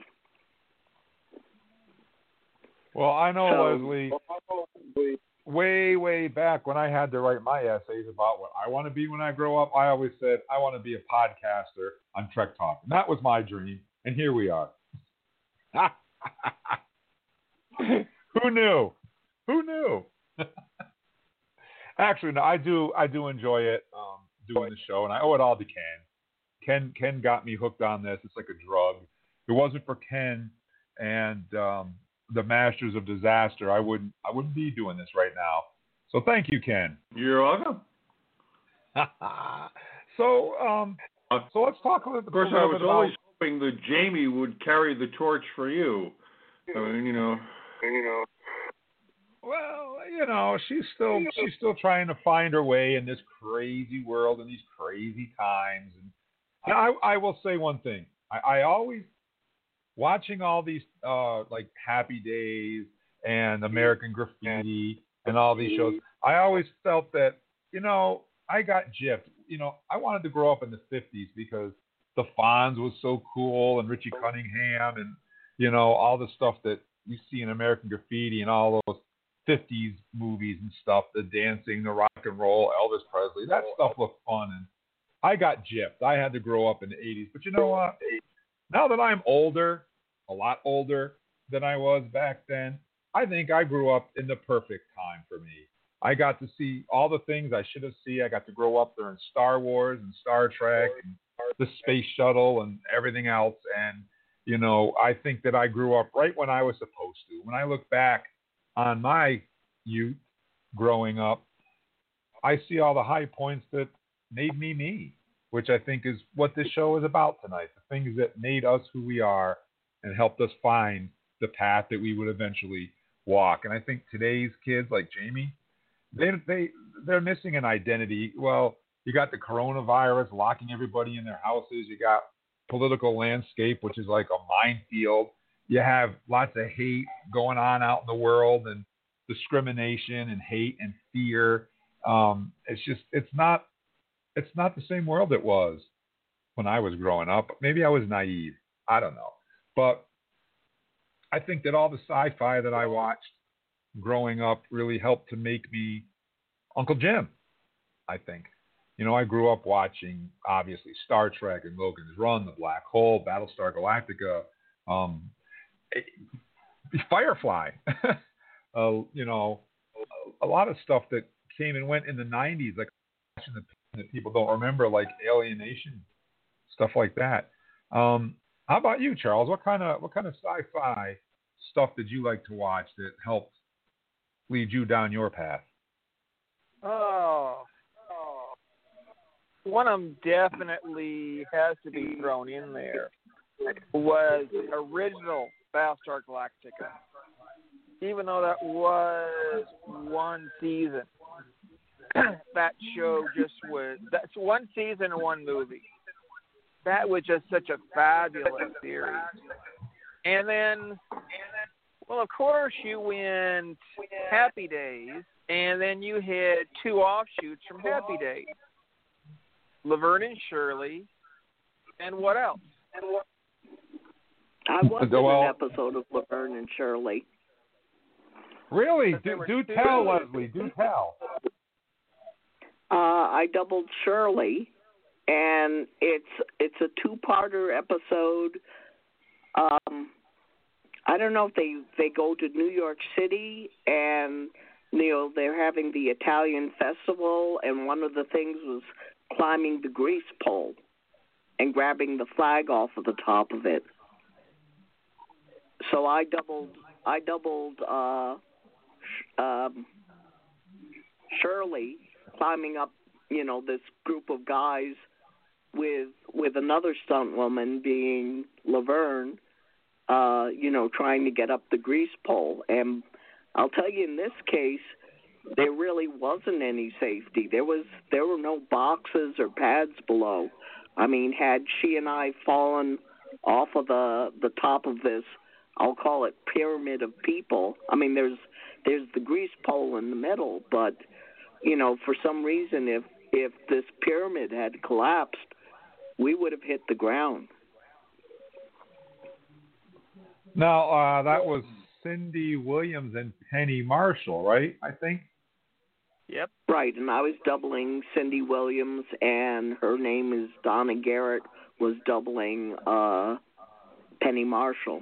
Well, I know, So- Leslie, way, way back when I had to write my essays about what I want to be when I grow up, I always said I want to be a podcaster on Trek Talk. And that was my dream, and here we are. Who knew? Who knew? Actually, no, I do I do enjoy it, um, doing the show, and I owe it all to Ken. Ken Ken got me hooked on this. It's like a drug. If it wasn't for Ken and um, the Masters of Disaster, I wouldn't I wouldn't be doing this right now. So thank you, Ken. You're welcome. so um, so let's talk a little bit. Of course, I was always hoping that Jamie would carry the torch for you. I mean, you know, you know. Well, you know, she's still she's still trying to find her way in this crazy world and these crazy times. And I, I will say one thing. I, I always watching all these uh, like Happy Days and American Graffiti and all these shows. I always felt that, you know, I got gypped. You know, I wanted to grow up in the fifties because the Fonz was so cool and Richie Cunningham and, you know, all the stuff that you see in American Graffiti and all those fifties movies and stuff, the dancing, the rock and roll, Elvis Presley, that stuff looked fun. And I got gypped. I had to grow up in the eighties. But you know what? Now that I'm older, a lot older than I was back then, I think I grew up in the perfect time for me. I got to see all the things I should have seen. I got to grow up during Star Wars and Star Trek and the space shuttle and everything else. And, you know, I think that I grew up right when I was supposed to. When I look back on my youth growing up, I see all the high points that made me me, which I think is what this show is about tonight. The things that made us who we are and helped us find the path that we would eventually walk. And I think today's kids like Jamie, they they they're missing an identity. Well, you got the coronavirus locking everybody in their houses. You got political landscape, which is like a minefield. You have lots of hate going on out in the world and discrimination and hate and fear. Um, it's just, it's not, it's not the same world it was when I was growing up. Maybe I was naive. I don't know. But I think that all the sci-fi that I watched growing up really helped to make me Uncle Jim, I think. You know, I grew up watching, obviously, Star Trek and Logan's Run, The Black Hole, Battlestar Galactica, um, Firefly, uh, you know, a lot of stuff that came and went in the nineties, like that people don't remember, like Alienation, stuff like that. Um, how about you, Charles? What kind of what kind of sci-fi stuff did you like to watch that helped lead you down your path? Oh, one of them definitely has to be thrown in there. Was original Battlestar Galactica. Even though that was one season, that show just was, that's one season and one movie. that was just such a fabulous series. And then, well, of course, you went Happy Days, and then you had two offshoots from Happy Days. Laverne and Shirley, and what else? I was in Well, an episode of Laverne and Shirley. Really? But there Do, were do two. tell, Leslie. Do tell. Uh, I doubled Shirley, and it's it's a two-parter episode. Um, I don't know if they they go to New York City, and you know they're having the Italian festival, and one of the things was climbing the grease pole and grabbing the flag off of the top of it. So I doubled I doubled uh, um, Shirley climbing up, you know, this group of guys with with another stunt woman being Laverne, uh, you know, trying to get up the grease pole. And I'll tell you, in this case, there really wasn't any safety. There was there were no boxes or pads below. I mean, had she and I fallen off of the the top of this, I'll call it pyramid of people. I mean, there's there's the grease pole in the middle, but you know, for some reason, if if this pyramid had collapsed, we would have hit the ground. Now, uh, that was Cindy Williams and Penny Marshall, right? I think. Yep. Right, and I was doubling Cindy Williams, and her name is Donna Garrett, was doubling uh, Penny Marshall.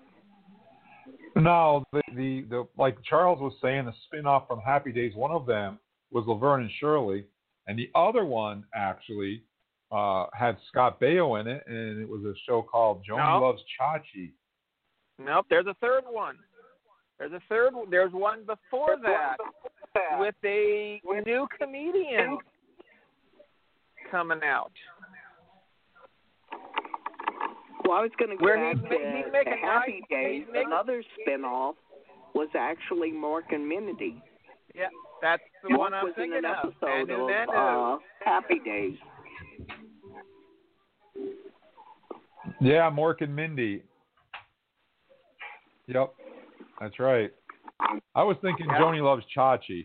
No, the, the the like Charles was saying, the spin-off from Happy Days, one of them was Laverne and Shirley, and the other one actually uh, had Scott Baio in it, and it was a show called Joni No. Loves Chachi. Nope, there's a third one. There's a third one. There's one before that with a new comedian coming out. Well, I was going to Where get he's back ma- to, he's making to Happy nice- Days. he's making- Another spin-off was actually Mork and Mindy. Yeah, that's the Mork one I'm was in thinking an of. episode And of then, uh, Happy Days. Yeah, Mork and Mindy. Yep, that's right. I was thinking Yeah. Joni Loves Chachi.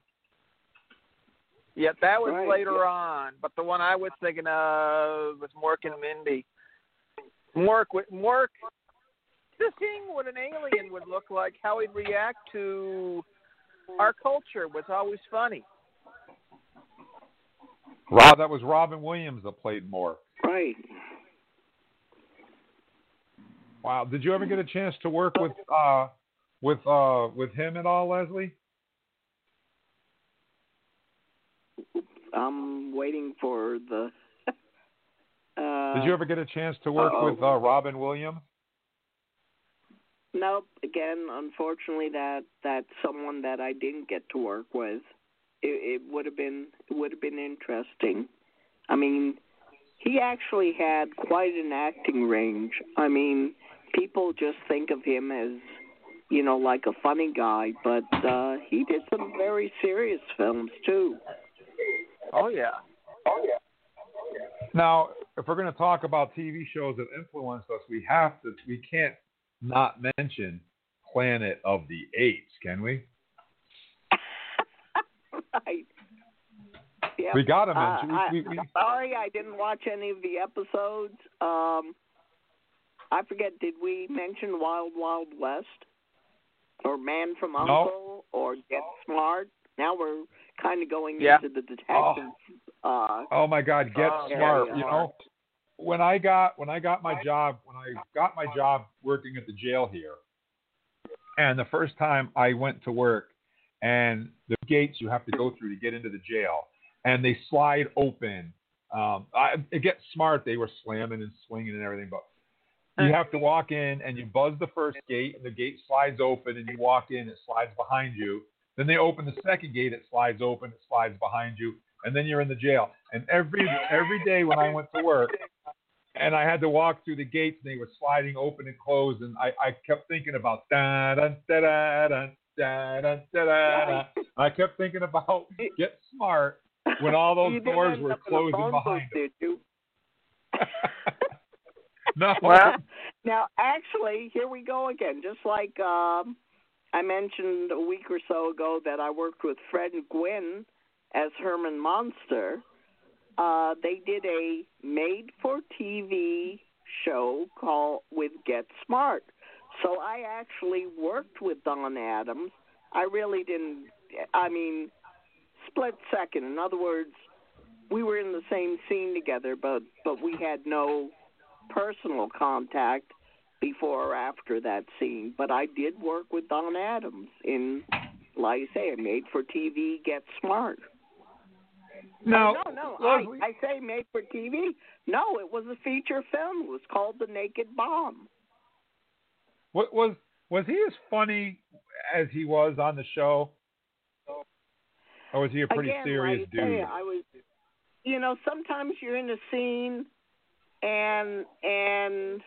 yeah, that was Right, later yeah. on. But the one I was thinking of was Mork and Mindy. Mork, with Mork, just seeing what an alien would look like, how he'd react to our culture was always funny. Rob, that was Robin Williams that played Mork. Right. Wow. Did you ever get a chance to work with uh with uh with him at all, Leslie? I'm waiting for the... uh, Did you ever get a chance to work uh-oh. with uh, Robin Williams? Nope. Again, unfortunately, that that's someone that I didn't get to work with. It, it would have been it would have been interesting. I mean, he actually had quite an acting range. I mean, people just think of him as, you know, like a funny guy, but uh, he did some very serious films too. Oh, yeah. Now, if we're going to talk about T V shows that influenced us, we have to. We can't not mention Planet of the Apes, can we? Right. Yep. We got to Uh, mention. I, we, we, we, sorry, I didn't watch any of the episodes. Um, I forget. Did we mention Wild Wild West or Man from No. Uncle or Get Smart? Now we're kind of going Yeah. into the detective. Uh, oh my God, Get Oh, Smart. yeah, You yeah. know, when I got when I got my job when I got my job working at the jail here, and the first time I went to work, and the gates you have to go through to get into the jail, and they slide open. Um, I, it Get Smart, they were slamming and swinging and everything, but you have to walk in and you buzz the first gate, and the gate slides open, and you walk in, it slides behind you. Then they open the second gate, it slides open, it slides behind you, and then you're in the jail. And every every day when I went to work, and I had to walk through the gates, and they were sliding open and closed, and I, I kept thinking about da da da da da da da da da. I kept thinking about Get Smart when all those you didn't doors end were up in a closing phone behind booth, them. did you? No. Well, Now, actually, here we go again. Just like um, I mentioned a week or so ago that I worked with Fred and Gwynn as Herman Monster, uh, they did a made-for-T V show called with Get Smart. So I actually worked with Don Adams. I really didn't, I mean, split second. In other words, we were in the same scene together, but, but we had no personal contact before or after that scene. But I did work with Don Adams in, like I say, a made-for-T V Get Smart. No, no, no. Leslie. I, I say made-for-T V. No, it was a feature film. It was called The Naked Bomb. What was was he as funny as he was on the show, or was he a pretty Again, serious like I dude? say, I was, you know, sometimes you're in a scene, and and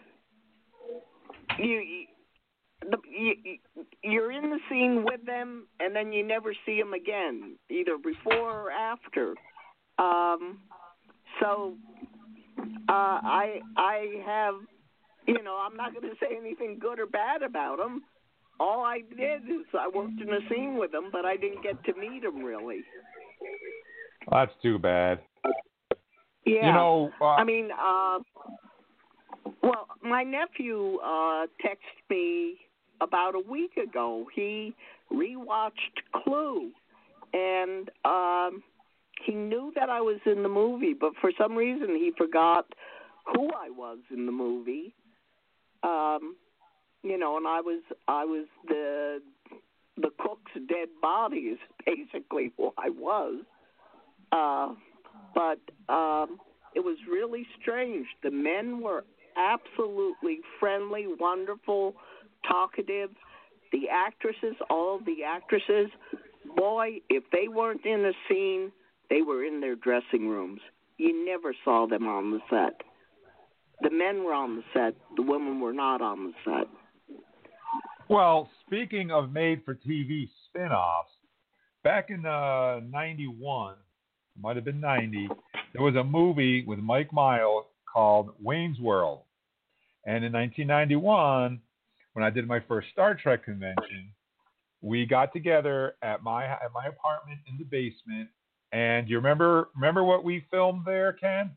you, the, you you're in the scene with them, and then you never see them again, either before or after. Um, so uh, I I have. You know, I'm not going to say anything good or bad about him. All I did is I worked in a scene with him, but I didn't get to meet him really. That's too bad. Yeah. You know, uh, I mean, uh, well, my nephew uh, texted me about a week ago. He rewatched Clue, and um, he knew that I was in the movie, but for some reason he forgot who I was in the movie. Um, you know, and I was I was the the cook's dead body is basically who I was. Uh, but um, it was really strange. The men were absolutely friendly, wonderful, talkative. The actresses, all of the actresses, boy, if they weren't in a scene, they were in their dressing rooms. You never saw them on the set. The men were on the set. The women were not on the set. well, speaking of made-for-T V spin-offs, back in uh, ninety-one, might have been ninety, there was a movie with Mike Miles called Wayne's World. And in nineteen ninety-one, when I did my first Star Trek convention, we got together at my at my apartment in the basement. And you remember remember what we filmed there, Ken?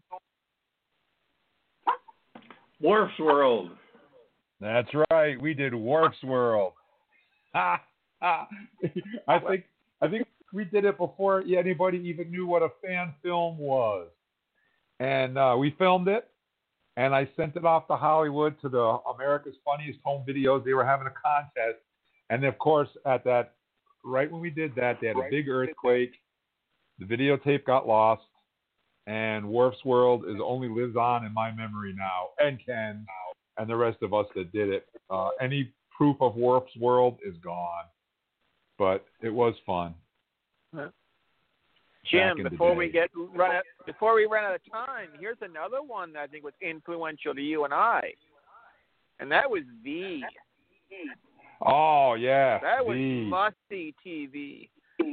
Worf's World. That's right. We did Worf's World. Ha, ha. I think I think we did it before anybody even knew what a fan film was. And uh, we filmed it, and I sent it off to Hollywood to the America's Funniest Home Videos. They were having a contest, and of course, at that right when we did that, they had a big earthquake. The videotape got lost. And Worf's World is only lives on in my memory now, and Ken, and the rest of us that did it. Uh, any proof of Worf's World is gone, but it was fun. Jim, before we day. get run out, before we run out of time, here's another one that I think was influential to you and I, and that was V. Oh yeah, That was V. must-see T V.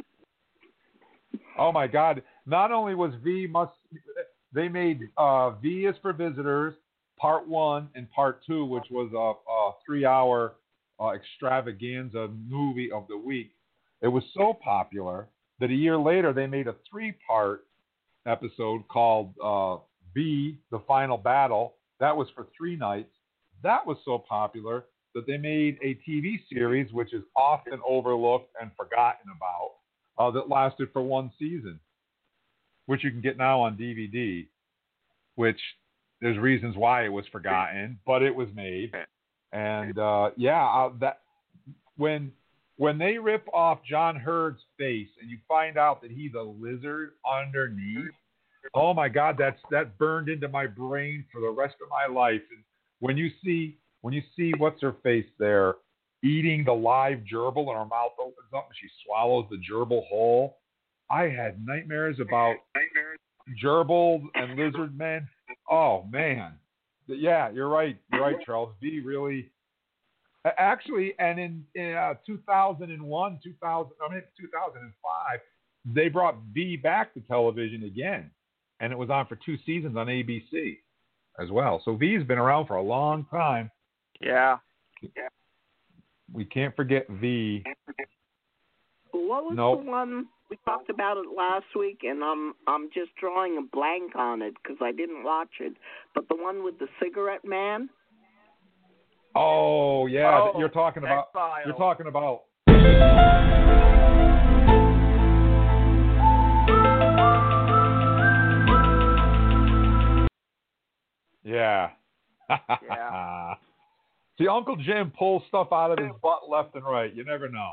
Oh my God! Not only was V must, they made uh, V is for Visitors, Part One and Part Two, which was a, a three-hour uh, extravaganza movie of the week. It was so popular that a year later they made a three-part episode called uh, V, The Final Battle. That was for three nights. That was so popular that they made a T V series, which is often overlooked and forgotten about. Uh, that lasted for one season, which you can get now on D V D, which there's reasons why it was forgotten, but it was made. And uh, yeah, uh, that when when they rip off John Hurd's face and you find out that he's a lizard underneath, oh my God, that's that burned into my brain for the rest of my life. And when you see when you see what's her face there, eating the live gerbil and her mouth opens up and she swallows the gerbil whole. I had nightmares about gerbils and lizard men. Oh, man. Yeah, you're right. You're right, Charles. V really – actually, and in, in uh, two thousand one, two thousand, I mean, two thousand five, they brought V back to television again, and it was on for two seasons on A B C. as well. So V's been around for a long time. Yeah. We can't forget V. What was Nope. the one we talked about it last week, and I'm I'm just drawing a blank on it because I didn't watch it. But the one with the cigarette man. Oh yeah, Oh, you're talking about. X-Files. You're talking about. Yeah. Yeah. See, Uncle Jim pulls stuff out of his butt left and right. You never know.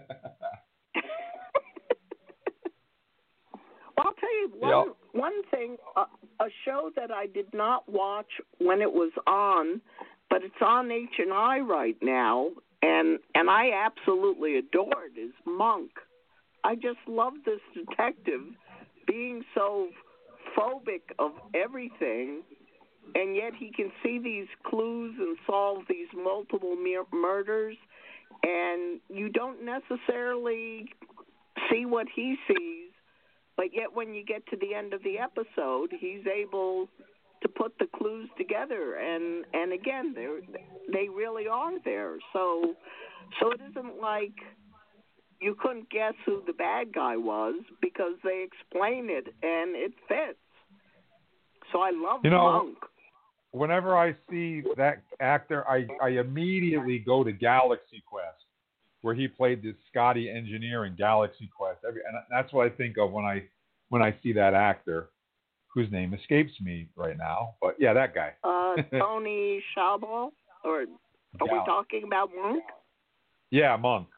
Well, I'll tell you one Yep. one thing. A, a show that I did not watch when it was on, but it's on H and I right now, and and I absolutely adore it. Is Monk. I just love this detective being so phobic of everything, and yet he can see these clues and solve these multiple mur- murders, and you don't necessarily see what he sees. But yet when you get to the end of the episode, he's able to put the clues together. And, and again, they they really are there. So so it isn't like you couldn't guess who the bad guy was because they explain it and it fits. So I love You know, Monk. Whenever I see that actor, I, I immediately go to Galaxy Quest, where he played this Scotty engineer in Galaxy Quest. Every, and that's what I think of when I when I see that actor, whose name escapes me right now. But yeah, that guy. Uh, Tony Shalhoub, or are we Gal- talking about Monk? Yeah, Monk.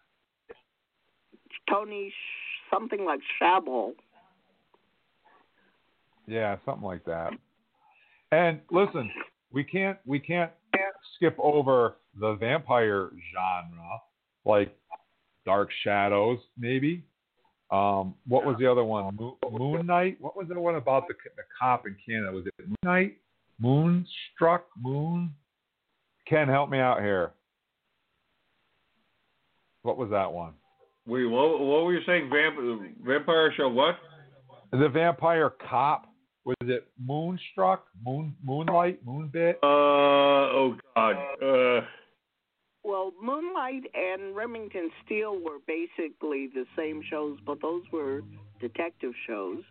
Tony Sh- something like Shabel. Yeah, something like that. And listen, we can't we can't skip over the vampire genre, like Dark Shadows, maybe. Um, what was the other one? Moon, Moon Knight. What was the one about the the cop in Canada? Was it Moon Knight? Moonstruck? Moon? Ken, help me out here. What was that one? Wait, what, what were you saying? Vamp- vampire show what? The vampire cop. Was it Moonstruck? Moon Moonlight? Moonbit? Uh, oh, God. Uh, Well, Moonlight and Remington Steele were basically the same shows, but those were detective shows.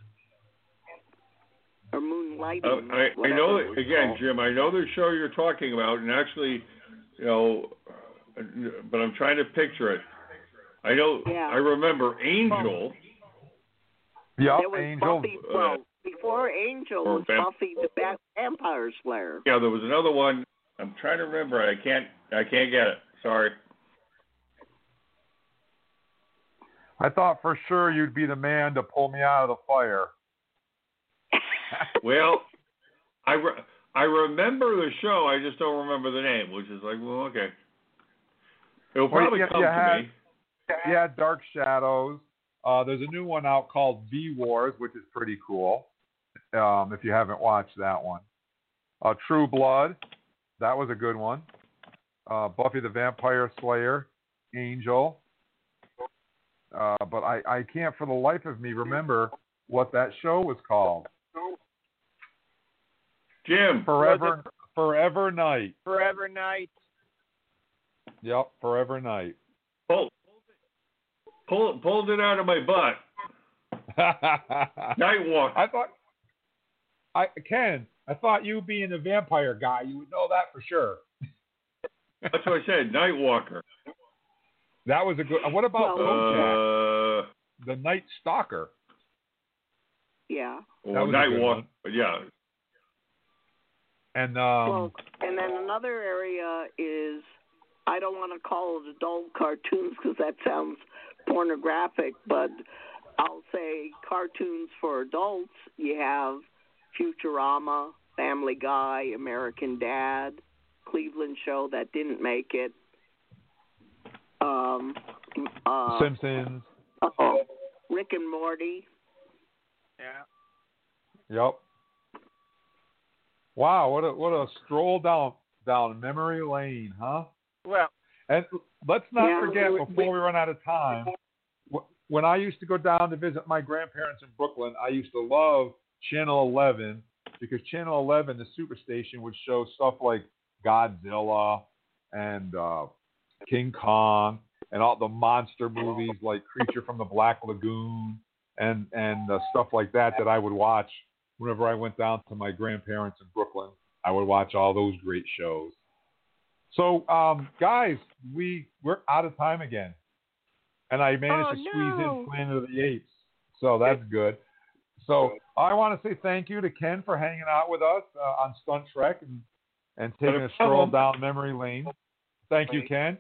Or Moonlighting. Uh, I, I whatever know, it was again, called. Jim, I know the show you're talking about, and actually, you know, but I'm trying to picture it. I know, Yeah. I remember Angel. Yep, There was Angel. Buffy, well, before Angel or was Vamp- Buffy the Bat- Vampire Slayer. Yeah, there was another one. I'm trying to remember it. I can't, I can't get it. Sorry. I thought for sure you'd be the man to pull me out of the fire. Well, I, re- I remember the show. I just don't remember the name, which is like, well, okay. It'll Well, probably you- come you to had- me. Yeah, Dark Shadows. Uh, there's a new one out called V Wars, which is pretty cool. Um, if you haven't watched that one, uh, True Blood, that was a good one. Uh, Buffy the Vampire Slayer, Angel. Uh, but I, I can't for the life of me remember what that show was called. Jim. Forever, Forever Night. Forever Night. Yep, Forever Night. Pull, pull, pulled it out of my butt. Nightwalk. I thought, I Ken, I thought you being a vampire guy, you would know that for sure. That's what I said. Nightwalker. That was a good. What about Well, Bojack, Uh, the Night Stalker? Yeah. well, was a good Nightwalker. one. But yeah. And um, Well, and then another area is, I don't want to call it adult cartoons because that sounds pornographic, but I'll say cartoons for adults. You have Futurama, Family Guy, American Dad, Cleveland Show that didn't make it. Um, uh, Simpsons. uh-oh, Rick and Morty. Yeah. Yep. Wow, what a what a stroll down down memory lane, huh? Well, And let's not Yeah, forget we- before we run out of time. wh- When I used to go down to visit my grandparents in Brooklyn, I used to love Channel eleven because Channel eleven, the Superstation, would show stuff like Godzilla and uh, King Kong and all the monster movies like Creature from the Black Lagoon and and uh, stuff like that that I would watch whenever I went down to my grandparents in Brooklyn. I would watch all those great shows. So, um, guys, we we're out of time again, and I managed oh, to squeeze no. in Planet of the Apes, so that's good. So I want to say thank you to Ken for hanging out with us uh, on Stunt Trek and, and taking a stroll down memory lane. Thank you, Ken.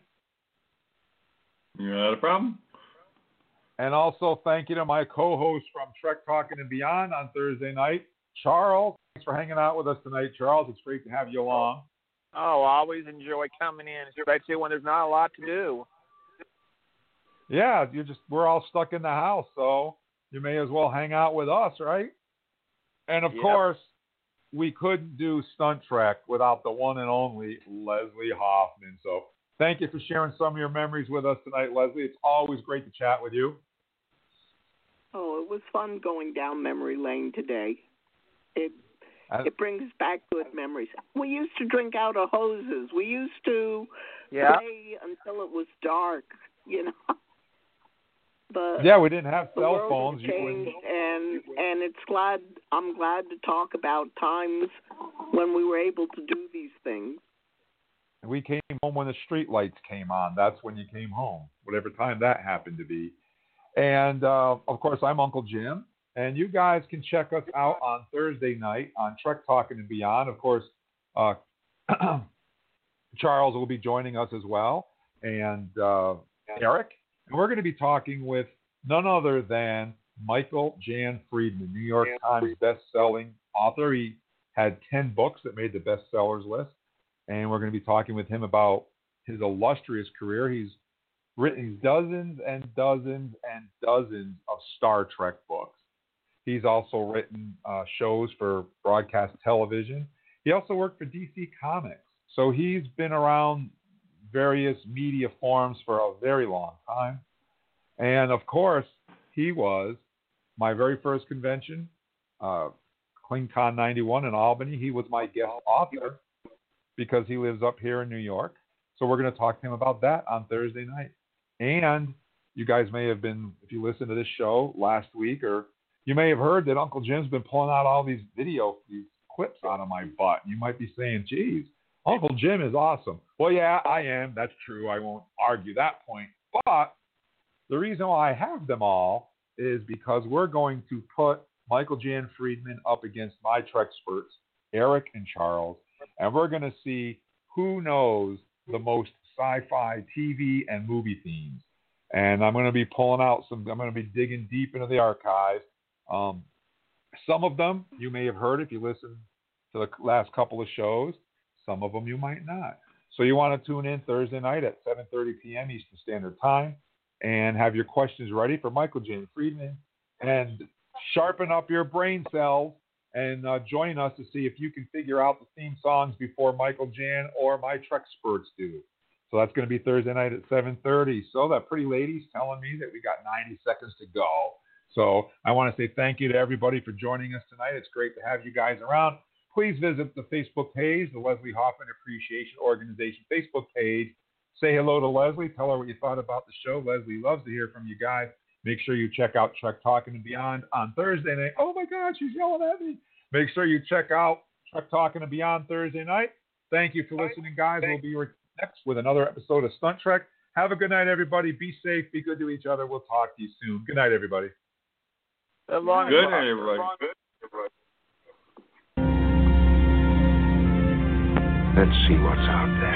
Not a problem. And also thank you to my co-host from Trek Talking and Beyond on Thursday night, Charles. Thanks for hanging out with us tonight, Charles. It's great to have you along. Oh, I always enjoy coming in, especially when there's not a lot to do. Yeah, you just we're all stuck in the house, so you may as well hang out with us, right? And of Yep. course, we couldn't do Stunt Trek without the one and only Leslie Hoffman. So thank you for sharing some of your memories with us tonight, Leslie. It's always great to chat with you. Oh, it was fun going down memory lane today. It As, it brings back good memories. We used to drink out of hoses. We used to Yeah. play until it was dark, you know. But yeah, we didn't have the cell world phones. has You changed, wouldn't- and and it's glad I'm glad to talk about times when we were able to do these things. We came home when the street lights came on. That's when you came home, whatever time that happened to be. And, uh, of course, I'm Uncle Jim. And you guys can check us out on Thursday night on Trek Talking and Beyond. Of course, uh, Charles will be joining us as well, and uh, Eric. And we're going to be talking with none other than Michael Jan Friedman, New York Times best-selling author. He had ten books that made the bestsellers list. And we're going to be talking with him about his illustrious career. He's written dozens and dozens and dozens of Star Trek books. He's also written uh, shows for broadcast television. He also worked for D C Comics. So he's been around various media forms for a very long time. And, of course, he was my very first convention, uh, CleanCon ninety-one in Albany. He was my guest author because he lives up here in New York. So we're going to talk to him about that on Thursday night. And you guys may have been, if you listened to this show last week, or you may have heard that Uncle Jim's been pulling out all these video, these clips out of my butt. You might be saying, geez, Uncle Jim is awesome. Well, yeah, I am. That's true. I won't argue that point. But the reason why I have them all is because we're going to put Michael Jan Friedman up against my Trexperts, Eric and Charles, and we're going to see who knows the most sci-fi T V and movie themes. And I'm going to be pulling out some, I'm going to be digging deep into the archives. Um, some of them you may have heard if you listen to the last couple of shows. Some of them you might not. So you want to tune in Thursday night at seven thirty p.m. Eastern Standard Time and have your questions ready for Michael Jan Friedman and sharpen up your brain cells and uh, join us to see if you can figure out the theme songs before Michael Jan or my Trexperts do. So that's going to be Thursday night at seven thirty. So that pretty lady's telling me that we got ninety seconds to go. So I want to say thank you to everybody for joining us tonight. It's great to have you guys around. Please visit the Facebook page, the Leslie Hoffman Appreciation Organization Facebook page. Say hello to Leslie. Tell her what you thought about the show. Leslie loves to hear from you guys. Make sure you check out Trek Talking and Beyond on Thursday night. Oh, my God, she's yelling at me. Make sure you check out Trek Talking and Beyond Thursday night. Thank you for listening, guys. We'll be next with another episode of Stunt Trek. Have a good night, everybody. Be safe. Be good to each other. We'll talk to you soon. Good night, everybody. Good night, everybody. Let's see what's out there.